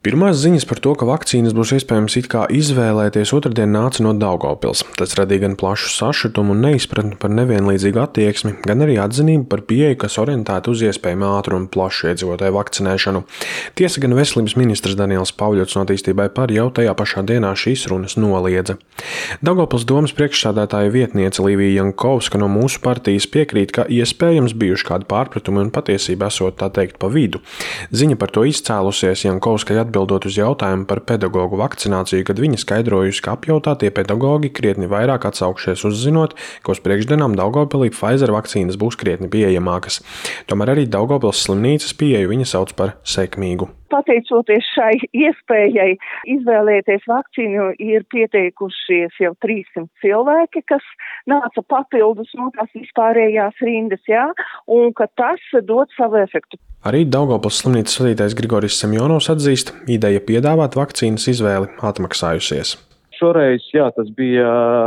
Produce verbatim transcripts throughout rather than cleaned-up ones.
Pirmās ziņas par to, ka vakcīnas būs iespējams it kā izvēlēties, otrdien nāca no Daugavpils. Tas radīja gan plašu sašutumu un neizpratni par nevienlīdzīgu attieksmi, gan arī atzinību par pieeju, kas orientēta uz iespējami ātru un plašu iedzīvotāju vakcinēšanu. Tiesa gan veselības ministrs Daniels Pauļots no Attīstībai par jau tajā pašā dienā šīs runas noliedza. Daugavpils domas priekšsēdētāja vietniece Līvija Jankovska no mūsu partijas piekrīt, ka iespējams bijuši kādi pārpratumi un patiesība esot tā teikt pa vidu. Ziņa par to izcēlusies Jankovskai atbildot uz jautājumu par pedagogu vakcināciju, kad viņa skaidrojusi, ka apjautātie pedagogi krietni vairāk atsaukšies uzzinot, ka uz priekšdienām Daugavpilī Pfizer vakcīnas būs krietni pieejamākas. Tomēr arī Daugavpils slimnīcas pieeju viņa sauc par sekmīgu. Pateicoties šai iespējai izvēlēties vakcīnu, ir pieteikušies jau trīssimt cilvēki, kas nāca papildus no tās vispārējās rindas, jā, un ka tas dod savu efektu. Arī Daugavpils slimnīcas vadītājs Grigorijs Semjonovs atzīst, ideja piedāvāt vakcīnas izvēli atmaksājusies. Šoreiz, jā, tas bija,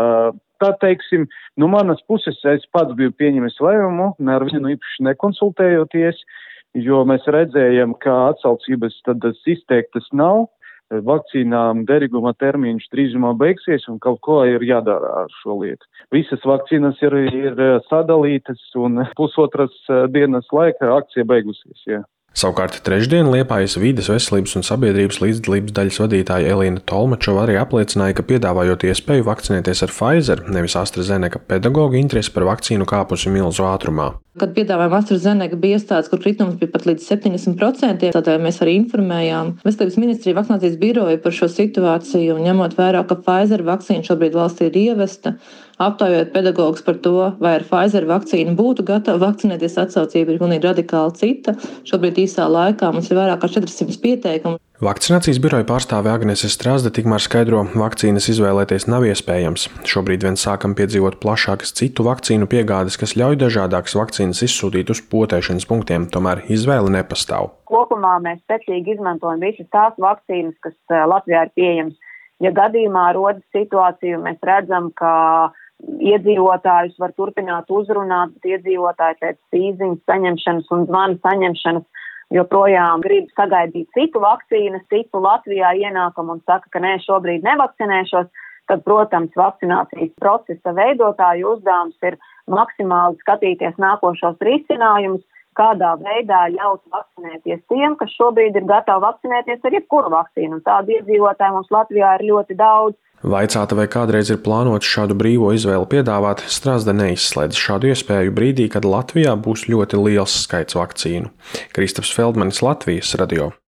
tā teiksim, no manas puses es pats biju pieņemis lēmumu, ne ar vienu īpaši nekonsultējoties, jo mēs redzējam, ka atsaucības tad izteiktas nav, vakcīnām derīguma termiņš drīzumā beigsies un kaut ko ir jādara ar šo lietu. Visas vakcīnas ir, ir sadalītas un pusotras dienas laika akcija beigusies, jā. Savukārt trešdien Liepājas Vides, veselības un sabiedrības līdzdalības daļas vadītāja Elīna Tolmačova arī apliecināja, ka piedāvājot iespēju vakcinēties ar Pfizer, nevis AstraZeneca, pedagoģu interesi par vakcīnu kāpusi milzu ātrumā. Kad piedāvājām AstraZeneca, bija iestādes, kur kritums bija pat līdz septiņdesmit procenti, tādēļ mēs arī informējām Veselības ministrija vakcinācijas biroju par šo situāciju, un ņemot vērā, ka Pfizer vakcīna šobrīd valstī ir ievesta, aptaujot pedagogus par to, vai ar Pfizer vakcīnu būtu gatava vakcinēties, atsaucība ir pilnīgi radikāli cita. Šobrīd īsā laikā mums ir vairāk kā četrsimt pieteikumu. Vakcinācijas biroja pārstāve Agnese Strazde tikmēr skaidro, vakcīnas izvēlēties nav iespējams. Šobrīd vien sākam piedzīvot plašākas citu vakcīnu piegādes, kas ļauj dažādākas vakcīnas izsūtīt uz potēšanas punktiem, tomēr izvēle nepastāv. Kopumā mēs secīgi izmantojam visas tās vakcīnas, kas Latvijā ir pieejamas. Ja gadījumā rodas situācija, mēs redzam, ka iedzīvotājus var turpināt uzrunāt, bet iedzīvotāji pēc īziņas saņemšanas un zvana saņemšanas joprojām grib sagaidīt citu vakcīnas, citu Latvijā ienākumu un saka, ka nē, šobrīd nevakcinēšos, tad, protams, vakcinācijas procesa veidotāju uzdevums ir maksimāli skatīties nākošos risinājumus, kādā veidā ļaut vakcinēties tiem, kas šobrīd ir gatavi vakcinēties ar jebkuru vakcīnu. Un tādu iedzīvotāju mums Latvijā ir ļoti daudz. Vaicāta, vai kādreiz ir plānots šādu brīvo izvēli piedāvāt, Strazde neizslēdz šādu iespēju brīdī, kad Latvijā būs ļoti liels skaits vakcīnu. Kristaps Feldmanis, Latvijas radio.